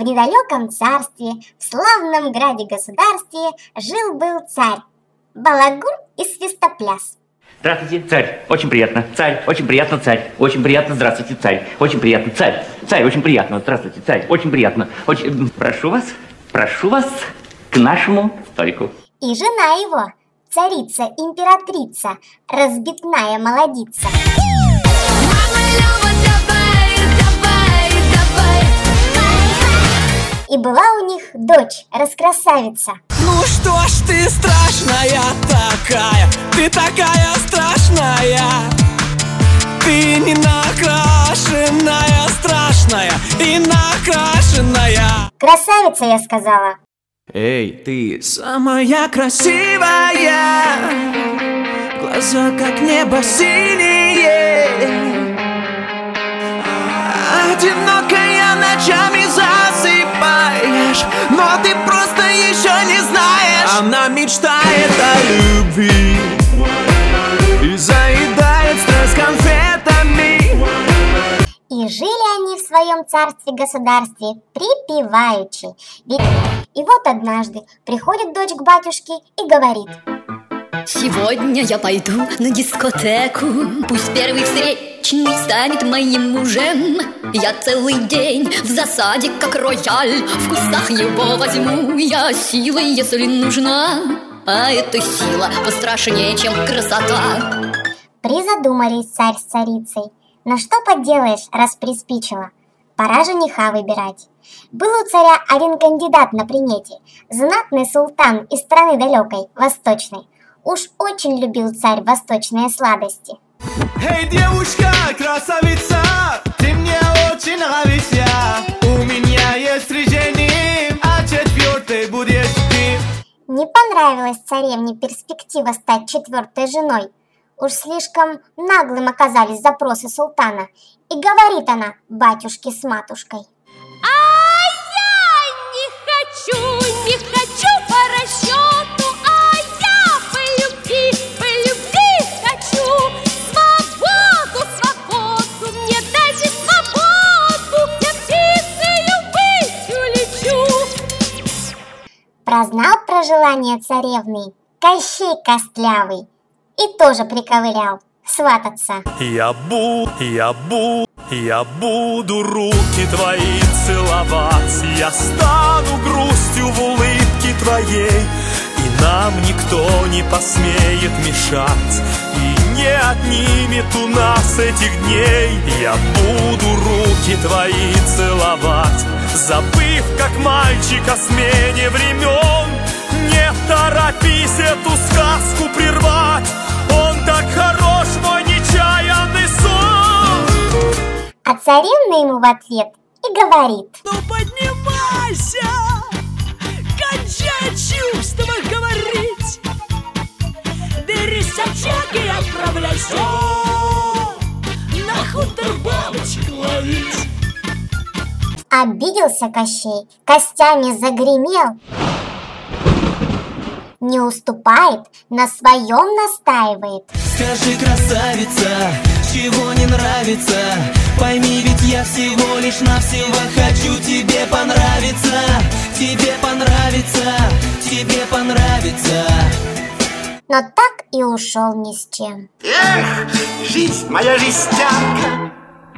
недалеком царстве, в славном граде-государстве жил-был царь, балагур и свистопляс. Здравствуйте, царь, очень приятно. Царь, очень приятно, царь. Очень приятно, здравствуйте, царь. Очень приятно, царь. Царь, очень приятно, здравствуйте, царь. Очень приятно. Очень... Прошу вас к нашему столику. И жена его, царица-императрица, разбитная молодица. И была у них дочь, раскрасавица. Ну что ж ты страшная такая, ты такая страшная. Ты не накрашенная, страшная и накрашенная. Красавица, я сказала. Эй, ты самая красивая, глаза как небо синие, одинокая ночами засыпаешь, но ты просто еще не знаешь. Она мечтает о любви и заедает стресс конфетами. И жили они в своем царстве-государстве припеваючи. И вот однажды приходит дочь к батюшке и говорит: сегодня я пойду на дискотеку, пусть первый встречный станет моим мужем. Я целый день в засаде, как рояль, в кустах его возьму я силой, если нужна. А эта сила пострашнее, чем красота. Призадумались царь с царицей. Но что поделаешь, раз приспичило? Пора жениха выбирать. Был у царя один кандидат на примете, знатный султан из страны далекой, восточной. Уж очень любил царь восточные сладости. Эй, девушка, красавица, ты мне очень нравишься. У меня есть решение, а четвертой будешь ты. Не понравилась царевне перспектива стать четвертой женой. Уж слишком наглым оказались запросы султана. И говорит она батюшке с матушкой: а я не хочу по расчету, а я по любви хочу. Свободу, мне дайте свободу, я птицею быть улечу. Прознал про желание царевны Кощей Костлявый и тоже приковылял свататься. Я буду руки твои целовать, я стану грустью в улыбке твоей, и нам никто не посмеет мешать, и не отнимет у нас этих дней. Я буду руки твои целовать, забыв, как мальчик о смене времен. Не торопись эту сказку прервать, он так хорош, мой нечаянный сон. А царевна ему в ответ и говорит: ну поднимайся, кончай чувства говорить, бери собчак и отправляйся на хутор бабочек ловить. Обиделся Кощей, костями загремел, не уступает, на своем настаивает. Скажи, красавица, чего не нравится? Пойми, ведь я всего лишь навсего хочу тебе понравиться. Тебе понравится, тебе понравится. Но так и ушел ни с чем. Эх, жизнь моя жестянка,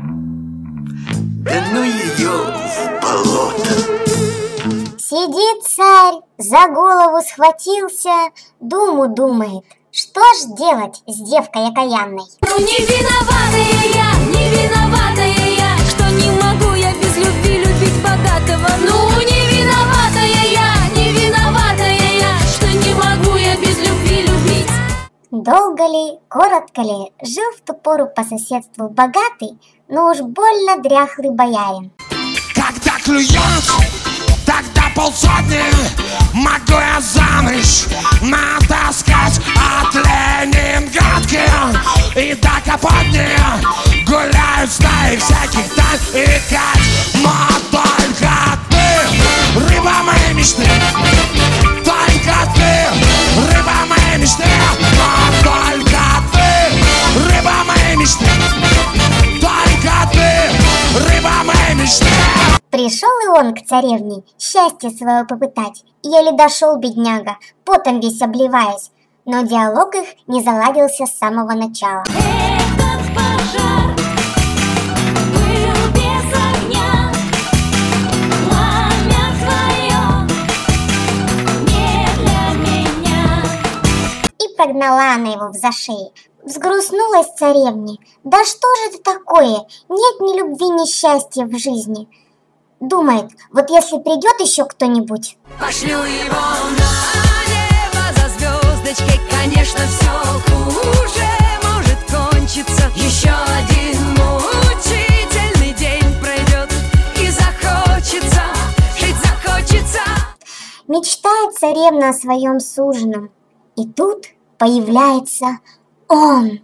да ну ее в болото. Сидит царь, за голову схватился, думу думает: что ж делать с девкой окаянной? Ну не виноватая я, что не могу я без любви любить богатого. Ну не виноватая я, что не могу я без любви любить. Долго ли, коротко ли, жил в ту пору по соседству богатый, но уж больно дряхлый боярин. Когда клюет, тогда полсотни могу я замуж натаскать от Ленинградки. И до Капотни гуляют стаи всяких тань и кать. Но только ты, рыба моей мечты, только ты, рыба моей мечты. Но только ты, рыба моей мечты, только ты, рыба моей мечты. Пришел и он к царевне счастье свое попытать. Еле дошел бедняга, потом весь обливаясь, но диалог их не заладился с самого начала. Этот пожар был без огня, пламя твое не для меня. И прогнала она его в зашей. Взгрустнулась царевне. Да что же это такое? Нет ни любви, ни счастья в жизни. Думает, вот если придет еще кто-нибудь. Пошлю его на небо за звездочкой. Конечно, все хуже может кончиться. Еще один мучительный день пройдет, и захочется, жить захочется. Мечтает царевна о своем суженом. И тут появляется он.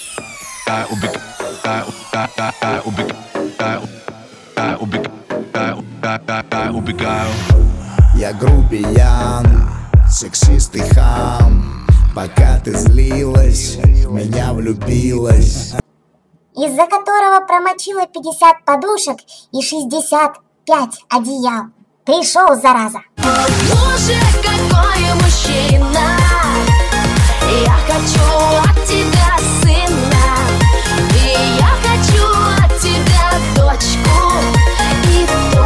Я грубиян, сексист и хам. Пока ты злилась, в меня влюбилась. Из-за которого промочила 50 подушек и 65 одеял. Пришел, зараза. Боже, какой мужчина! Я хочу от тебя сына, и я хочу от тебя дочку, и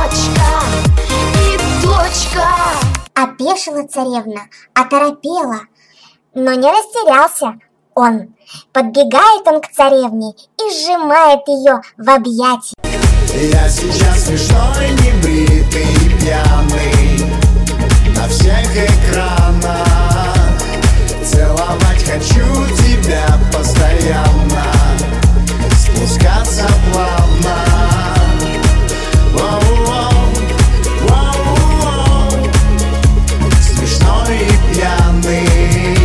дочка. Опешила царевна, оторопела, но не растерялся он. Подбегает он к царевне и сжимает ее в объятии. Я сейчас смешной, небритый, пьяный, на всех экранах. Целовать хочу тебя постоянно, спускаться плавно. Смешной и пьяный.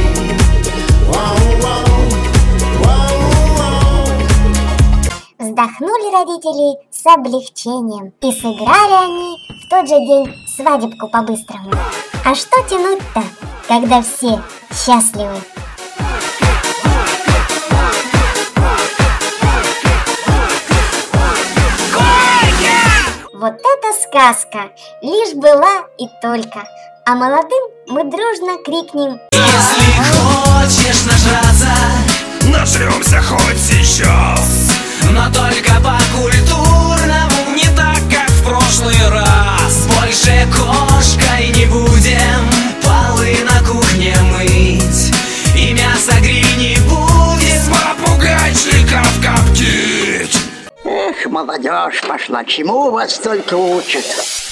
Вздохнули родители с облегчением, и сыграли они в тот же день свадебку по-быстрому. А что тянуть-то, когда все счастливы? Вот это сказка, лишь была и только. А молодым мы дружно крикнем: Если хочешь нажраться, нажремся хоть сейчас, но только по-культурному, не так, как в прошлый раз. Больше кошкой не будем полы на кухне мыть, и мясо гриль не будем попугайчиков коптить. Эх, молодежь пошла, чему вас только учат?